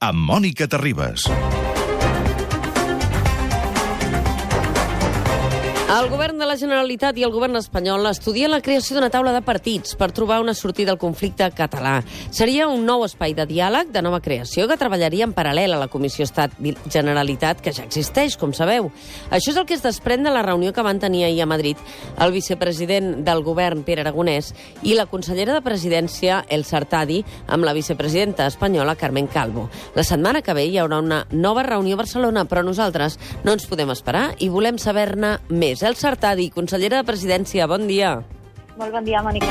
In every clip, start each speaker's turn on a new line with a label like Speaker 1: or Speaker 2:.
Speaker 1: amb Mònica Terribas.
Speaker 2: El govern de la Generalitat i el govern espanyol estudien la creació d'una taula de partits per trobar una sortida al conflicte català. Seria un nou espai de diàleg, de nova creació, que treballaria en paral·lel a la Comissió Estat-Generalitat, que ja existeix, com sabeu. Això és el que es desprèn de la reunió que van tenir ahir a Madrid el vicepresident del govern, Pere Aragonès, i la consellera de Presidència, Elsa Artadi, amb la vicepresidenta espanyola, Carmen Calvo. La setmana que ve hi haurà una nova reunió a Barcelona, però nosaltres no ens podem esperar i volem saber-ne més. Elsa Artadi, consellera de Presidència, bon dia.
Speaker 3: Molt bon dia, Mònica.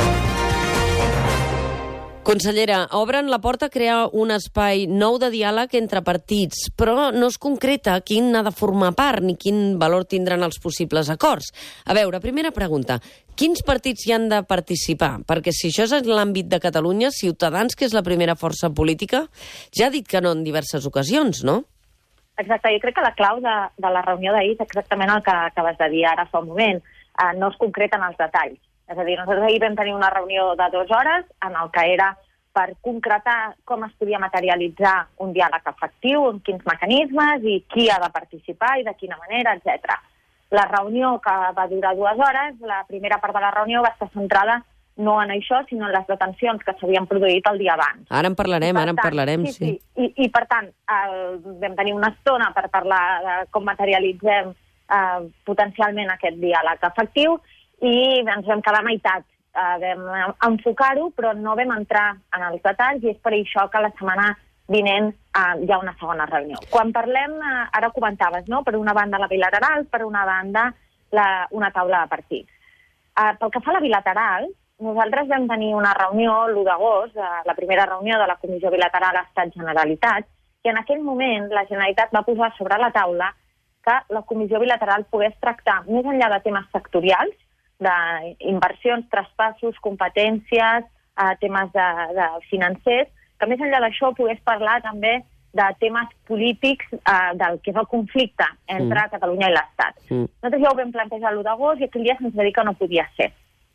Speaker 2: Consellera, obren la porta a crear un espai nou de diàleg entre partits, però no es concreta quin ha de formar part ni quin valor tindran els possibles acords. A veure, primera pregunta, quins partits hi han de participar? Perquè si això és en l'àmbit de Catalunya, Ciutadans, que és la primera força política, ja ha dit que no en diverses ocasions, no?
Speaker 3: Exacte, jo crec que la clau de la reunió d'ahir és exactament el que acabes de dir ara fa un moment. No es concreten els detalls. És a dir, nosaltres ahir vam tenir una reunió de 2 hores en el que era per concretar com es podia materialitzar un diàleg efectiu, en quins mecanismes i qui ha de participar i de quina manera, etc. La reunió, que va durar 2 hores, la primera part de la reunió va estar centrada no en això, sinó en les detencions que s'havien produït el dia abans.
Speaker 2: Ara en parlarem, sí.
Speaker 3: I per tant, vam tenir una estona per parlar de com materialitzem potencialment aquest diàleg efectiu i ens vam quedar a meitat. Vam enfocar-ho, però no vam entrar en els detalls i és per això que la setmana vinent hi ha una segona reunió. Quan parlem, ara comentaves, no? Per una banda la bilateral, per una banda una taula de partits. Pel que fa a la bilateral, nosaltres vam tenir una reunió l'1 d'agost, la primera reunió de la Comissió Bilateral Estat-Generalitat, i en aquell moment la Generalitat va posar sobre la taula que la Comissió Bilateral pogués tractar, més enllà de temes sectorials, d'inversions, traspassos, competències, temes de financers, que més enllà d'això pogués parlar també de temes polítics del que és el conflicte entre Catalunya i l'Estat. Nosaltres ja ho vam plantejar l'1 d'agost i aquell dia se'ns va dir que no podia ser.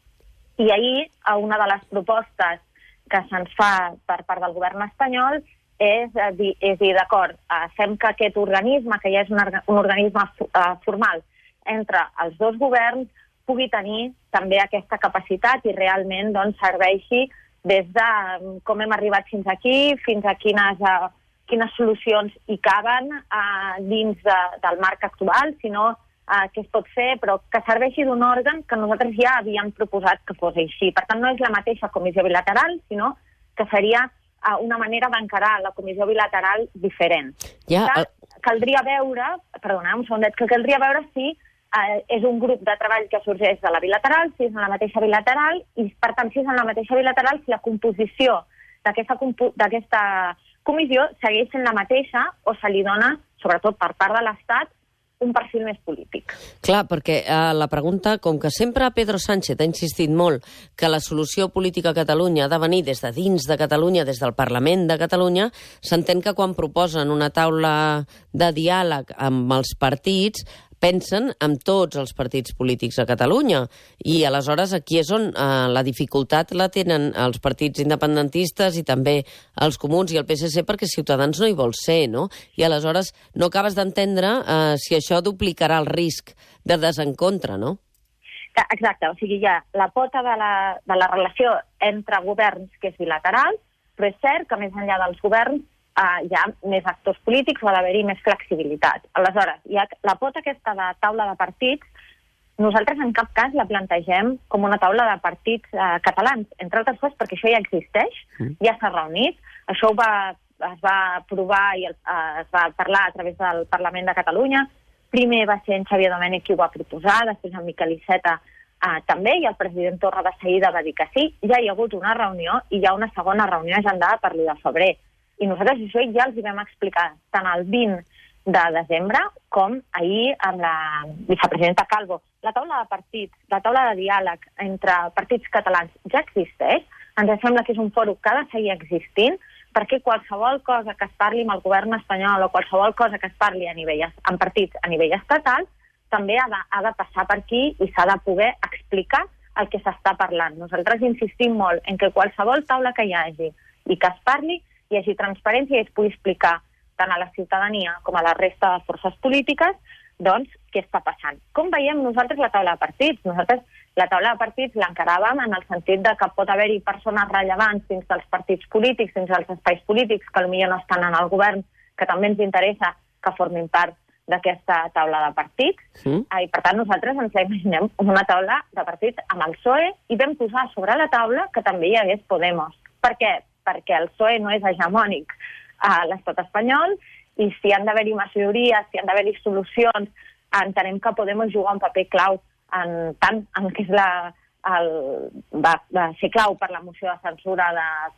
Speaker 3: I ahir, una de les propostes que se'ns fa per part del govern espanyol és dir, d'acord, fem que aquest organisme, que ja és un organisme formal entre els dos governs, pugui tenir també aquesta capacitat i realment serveixi des de com hem arribat fins aquí, fins a quines solucions hi caben dins del marc actual, sinó què es pot fer, però que serveixi d'un òrgan que nosaltres ja havíem proposat que fos així. Per tant, no és la mateixa comissió bilateral, sinó que seria una manera d'encarar la comissió bilateral diferent. Caldria veure, perdona, un segundet, que caldria veure si és un grup de treball que sorgeix de la bilateral, si és en la mateixa bilateral, i per tant, si és en la mateixa bilateral, si la composició d'aquesta comissió segueix sent la mateixa o se li dona, sobretot per part de l'Estat, un perfil més polític.
Speaker 2: Clar, perquè la pregunta, com que sempre Pedro Sánchez ha insistit molt que la solució política a Catalunya ha de venir des de dins de Catalunya, des del Parlament de Catalunya, s'entén que quan proposen una taula de diàleg amb els partits, pensen en tots els partits polítics a Catalunya. I aleshores aquí és on la dificultat la tenen els partits independentistes i també els comuns i el PSC, perquè Ciutadans no hi vol ser, no? I aleshores no acabes d'entendre si això duplicarà el risc de desencontre, no?
Speaker 3: Exacte, o sigui, hi ha la pota de la relació entre governs que és bilateral, però és cert que més enllà dels governs hi ha més actors polítics o ha d'haver-hi més flexibilitat. Aleshores, hi ha la pota aquesta de taula de partits, nosaltres en cap cas la plantegem com una taula de partits catalans, entre altres coses perquè això ja existeix, ja s'ha reunit, això es va aprovar i es va parlar a través del Parlament de Catalunya, primer va ser en Xavier Domènech qui ho va proposar, després en Miquel Iceta també, i el president Torra de seguida va dir que sí, ja hi ha hagut una reunió i hi ha una segona reunió agendada per l'1 de febrer. I nosaltres això ja els hi vam explicar tant el 20 de desembre com ahir amb la vicepresidenta Calvo. La taula de partits, la taula de diàleg entre partits catalans ja existeix, ens sembla que és un fòrum que ha de seguir existint, perquè qualsevol cosa que es parli amb el govern espanyol o qualsevol cosa que es parli en partits a nivell estatal també ha de passar per aquí i s'ha de poder explicar el que s'està parlant. Nosaltres insistim molt en que qualsevol taula que hi hagi i que es parli, hi hagi transparència i es pugui explicar tant a la ciutadania com a la resta de forces polítiques, doncs, què està passant. Com veiem nosaltres la taula de partits? Nosaltres la taula de partits l'encaràvem en el sentit de que pot haver-hi persones rellevants dins dels partits polítics, dins dels espais polítics, que potser no estan en el govern, que també ens interessa que formin part d'aquesta taula de partits. I, per tant, nosaltres ens imaginem una taula de partits amb el PSOE i vam posar sobre la taula que també hi hagués Podemos. Per què? Perquè el PSOE no és hegemònic a l'estat espanyol i si han d'haver-hi majories, si han d'haver-hi solucions, entenem que Podemos jugar un paper clau tant en que és va ser clau per la moció de censura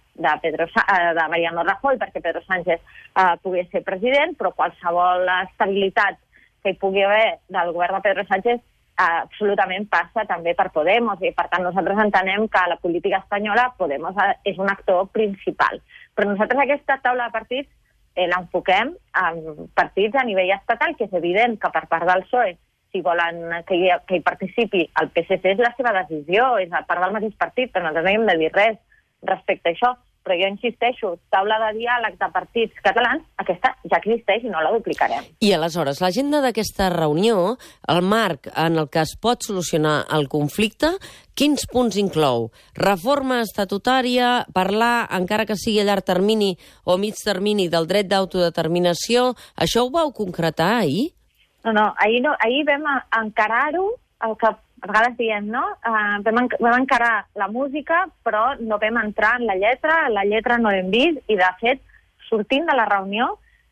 Speaker 3: de Mariano Rajoy perquè Pedro Sánchez pogués ser president, però qualsevol estabilitat que hi pugui haver del govern de Pedro Sánchez absolutament passa també per Podemos i per tant nosaltres entenem que a la política espanyola Podemos és un actor principal. Però nosaltres aquesta taula de partits l'enfoquem en partits a nivell estatal, que és evident que per part del PSOE si volen que hi participi el PSC és la seva decisió, és a part del mateix partit, però nosaltres no hem de dir res respecte a això. Però jo insisteixo, taula de diàleg de partits catalans, aquesta ja existeix i no la duplicarem.
Speaker 2: I aleshores, l'agenda d'aquesta reunió, el marc en el que es pot solucionar el conflicte, quins punts inclou? Reforma estatutària, parlar, encara que sigui a llarg termini o mig termini, del dret d'autodeterminació, això ho vau concretar ahir?
Speaker 3: No, ahir vam encarar-ho, el que a vegades diem, no? Vam encarar la música, però no vam entrar en la lletra no l'hem vist, i de fet, sortint de la reunió,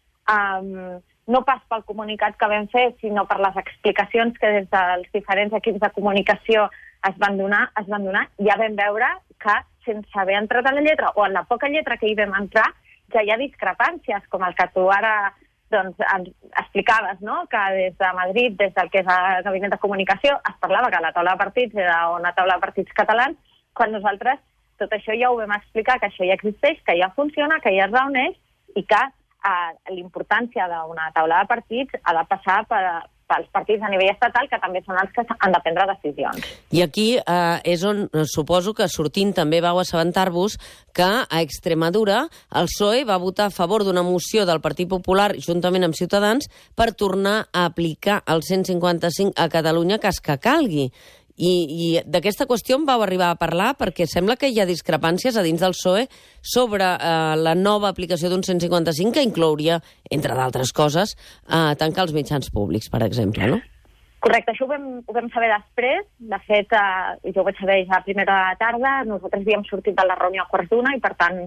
Speaker 3: no pas pel comunicat que vam fer, sinó per les explicacions que des dels diferents equips de comunicació es van donar, ja vam veure que sense haver entrat a la lletra, o en la poca lletra que hi vam entrar, ja hi ha discrepàncies, com el que tu ara ens explicaves, no? Que des de Madrid, des del que és el gabinet de comunicació, es parlava que la taula de partits era una taula de partits catalans, quan nosaltres tot això ja ho vam explicar, que això ja existeix, que ja funciona, que ja es reuneix i que l'importància d'una taula de partits ha de passar pels partits a nivell estatal, que també són els que han de prendre decisions.
Speaker 2: I aquí és on suposo que sortint també vau assabentar-vos que a Extremadura el PSOE va votar a favor d'una moció del Partit Popular juntament amb Ciutadans per tornar a aplicar el 155 a Catalunya cas que calgui. I d'aquesta qüestió en vau arribar a parlar perquè sembla que hi ha discrepàncies a dins del PSOE sobre la nova aplicació d'un 155 que inclouria, entre d'altres coses, tancar els mitjans públics, per exemple, no?
Speaker 3: Correcte, això ho vam saber després. De fet, jo ho vaig saber ja a primera de la tarda. Nosaltres havíem sortit de la reunió a quarts d'una i, per tant,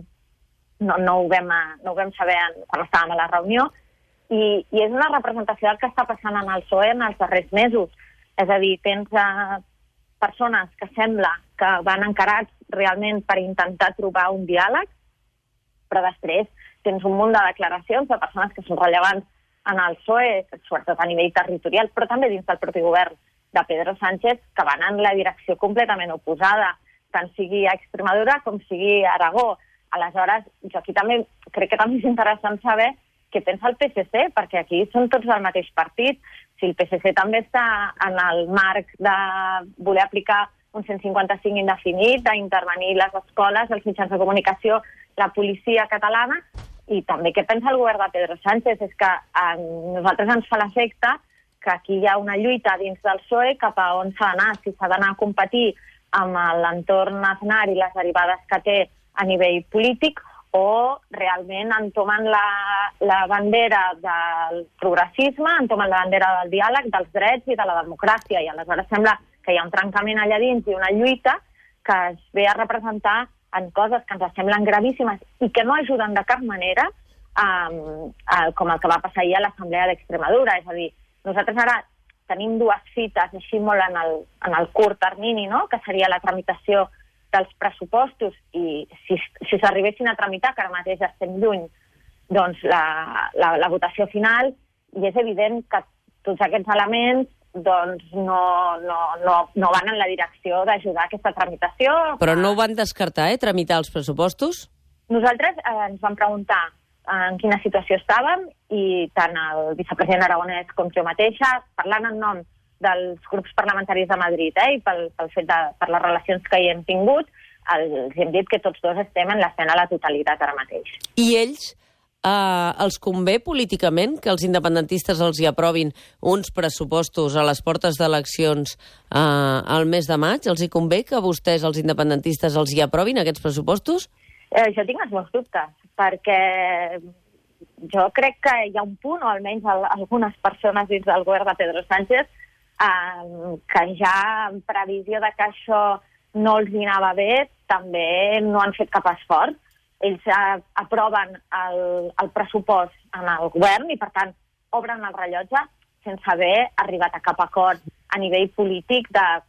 Speaker 3: no ho vam saber quan estàvem a la reunió. I és una representació del que està passant en el PSOE en els darrers mesos. És a dir, tens persones que sembla que van encarats realment per intentar trobar un diàleg, però després tens un munt de declaracions de persones que són rellevants en el PSOE, sobretot a nivell territorial, però també dins del propi govern de Pedro Sánchez, que van en la direcció completament oposada, tant sigui a Extremadura com sigui a Aragó. Aleshores, jo aquí també crec que també és interessant saber què pensa el PSC, perquè aquí són tots del mateix partit. Si el PSC també està en el marc de voler aplicar un 155 indefinit, d'intervenir les escoles, els mitjans de comunicació, la policia catalana, i també què pensa el govern de Pedro Sánchez. És que a nosaltres ens fa l'efecte que aquí hi ha una lluita dins del PSOE cap a on s'ha d'anar, si s'ha d'anar a competir amb l'entorn Aznar i les derivades que té a nivell polític, o realment entomen la bandera del progressisme, entomen la bandera del diàleg, dels drets i de la democràcia. I aleshores sembla que hi ha un trencament allà dins i una lluita que es ve a representar en coses que ens semblen gravíssimes i que no ajuden de cap manera, com el que va passar ahir a l'Assemblea d'Extremadura. És a dir, nosaltres ara tenim dues fites així molt en el curt termini, no? Que seria la tramitació dels pressupostos, i si s'arribessin a tramitar, que ara mateix estem lluny, doncs la votació final, i és evident que tots aquests elements doncs no van en la direcció d'ajudar aquesta tramitació.
Speaker 2: Però no ho van descartar, tramitar els pressupostos?
Speaker 3: Nosaltres ens vam preguntar en quina situació estàvem, i tant el vicepresident Aragonès com jo mateixa, parlant en nom dels grups parlamentaris de Madrid, i per les relacions que hi hem tingut, els hem dit que tots dos estem en l'escena a la totalitat ara mateix.
Speaker 2: I ells els convé políticament que els independentistes els hi aprovin uns pressupostos a les portes d'eleccions al mes de maig? Els hi convé que vostès, els independentistes, els hi aprovin aquests pressupostos?
Speaker 3: Jo tinc els meus dubtes, perquè jo crec que hi ha un punt, o almenys algunes persones dins del govern de Pedro Sánchez, que ja en previsió de que això no els anava bé, també no han fet cap esforç. Ells aproven el pressupost en el govern i, per tant, obren el rellotge sense haver arribat a cap acord a nivell polític.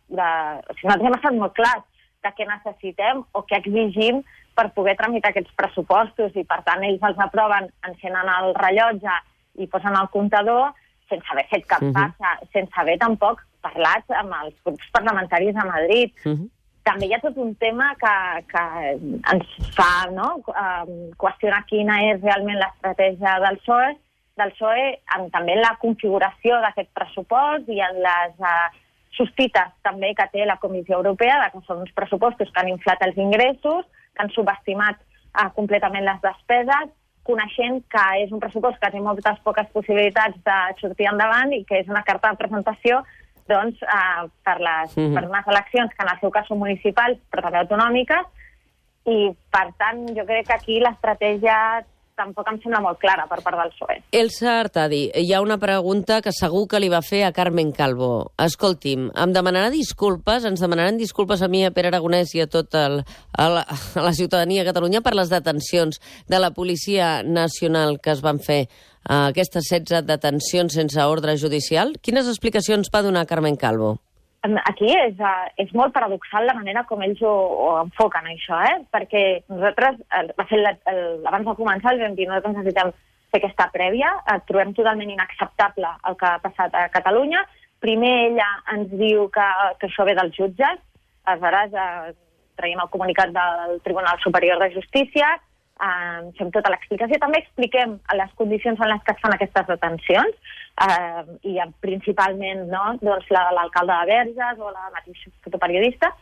Speaker 3: O sigui, nosaltres hem estat molt clars de què necessitem o què exigim per poder tramitar aquests pressupostos i, per tant, ells els aproven, encenen el rellotge i posen el comptador sense haver fet cap passa, sense haver tampoc parlat amb els grups parlamentaris a Madrid. També hi ha tot un tema que ens fa qüestionar quina és realment l'estratègia del PSOE, també en la configuració d'aquest pressupost i en les sospites també que té la Comissió Europea, que són uns pressupostos que han inflat els ingressos, que han subestimat completament les despeses, coneixent que és un pressupost que té moltes poques possibilitats de sortir endavant i que és una carta de presentació per unes eleccions que en el seu cas són municipals però també autonòmiques, i per tant jo crec que aquí l'estratègia tampoc em sembla molt clara per part del PSOE.
Speaker 2: Elsa Artadi, hi ha una pregunta que segur que li va fer a Carmen Calvo. Escolti'm, ens demanaran disculpes a mi, a Pere Aragonès i a tota la ciutadania de Catalunya per les detencions de la Policia Nacional que es van fer, aquestes 16 detencions sense ordre judicial. Quines explicacions va donar Carmen Calvo?
Speaker 3: Aquí és molt paradoxal la manera com ells ho enfoquen, això, perquè nosaltres, abans de començar, els vam dir nosaltres necessitem fer aquesta prèvia, trobem totalment inacceptable el que ha passat a Catalunya. Primer ella ens diu que això ve dels jutges, aleshores traiem el comunicat del Tribunal Superior de Justícia, fem tota l'explicació, també expliquem les condicions en les que es fan aquestes detencions, i principalment l'alcalde de Verges o la mateixa fotoperiodista,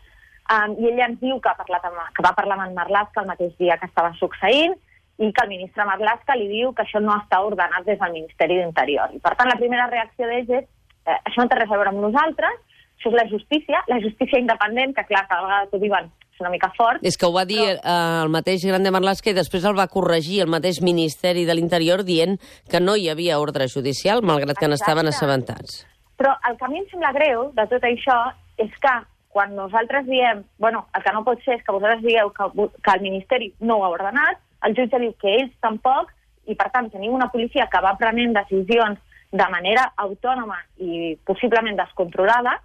Speaker 3: i ella ens diu que va parlar amb en Marlaska el mateix dia que estava succeint i que el ministre Marlaska li diu que això no està ordenat des del Ministeri d'Interior. I per tant la primera reacció d'ells és això no té res a veure amb nosaltres, això és la justícia independent, que clar, cada vegada t'ho diuen una mica fort.
Speaker 2: És que ho va dir el mateix Grande Marlaska i després el va corregir el mateix Ministeri de l'Interior dient que no hi havia ordre judicial, malgrat que n'estaven assabentats.
Speaker 3: Però el que a mi em sembla greu de tot això és que quan nosaltres diem, el que no pot ser és que vosaltres digueu que el Ministeri no ho ha ordenat, el jutge diu que ells tampoc, i per tant tenim una policia que va prenent decisions de manera autònoma i possiblement descontrolada,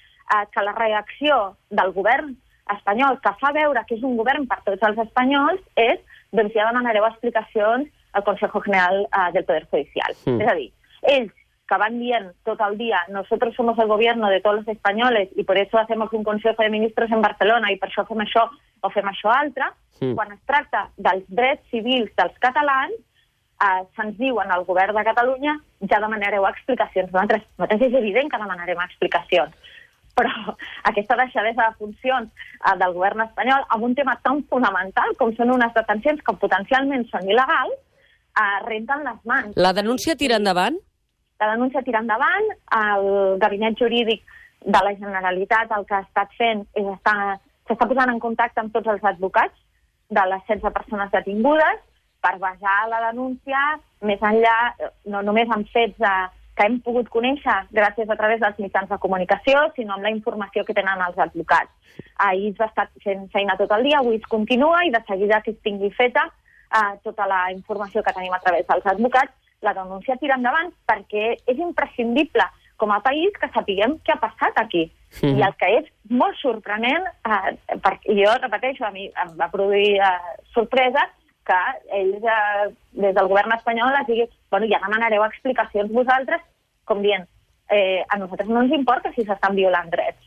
Speaker 3: que la reacció del govern espanyol, que fa veure que és un govern per tots els espanyols, és, doncs ja demanareu explicacions al Consejo General del Poder Judicial. És a dir, ells que van dient tot el dia nosotros somos el gobierno de todos los españoles y por eso hacemos un Consejo de Ministros en Barcelona i per això fem això o fem això altre, quan es tracta dels drets civils dels catalans, se'ns diu en el govern de Catalunya ja demanareu explicacions. Nosaltres és evident que demanarem explicacions, però aquesta deixadesa de funcions del govern espanyol amb un tema tan fonamental com són unes detencions que potencialment són il·legals, renten les mans.
Speaker 2: La denúncia tira endavant?
Speaker 3: La denúncia tira endavant. El gabinet jurídic de la Generalitat el que ha estat fent és s'està posant en contacte amb tots els advocats de les 16 persones detingudes per basar la denúncia més enllà, no només amb fets que hem pogut conèixer gràcies a través dels mitjans de comunicació, sinó amb la informació que tenen els advocats. Ahir es va estar fent feina tot el dia, avui es continua, i de seguida que es tingui feta tota la informació que tenim a través dels advocats, la denúncia tira endavant, perquè és imprescindible com a país que sapiguem què ha passat aquí. I el que és molt sorprenent, i jo repeteixo, a mi em va produir sorpresa, que ells, des del govern espanyol, es digui, ja demanareu explicacions vosaltres, com dient, a nosaltres no ens importa si s'estan violant drets.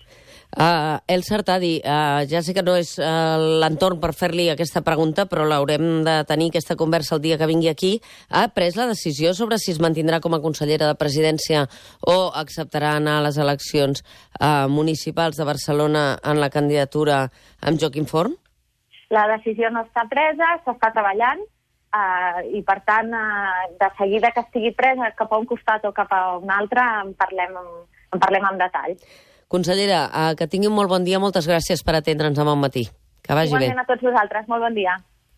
Speaker 2: Elsa Artadi, ja sé que no és l'entorn per fer-li aquesta pregunta, però l'haurem de tenir aquesta conversa el dia que vingui aquí. Ha pres la decisió sobre si es mantindrà com a consellera de Presidència o acceptarà anar a les eleccions municipals de Barcelona en la candidatura amb Joaquim Forn?
Speaker 3: La decisió no està presa, s'està treballant. i per tant, de seguida que estigui presa cap a un costat o cap a un altre, en parlem en detall.
Speaker 2: Consellera, que tingui un molt bon dia, moltes gràcies per atendre'ns demà al matí. Que vagi bé.
Speaker 3: Igualment a tots vosaltres, molt bon dia.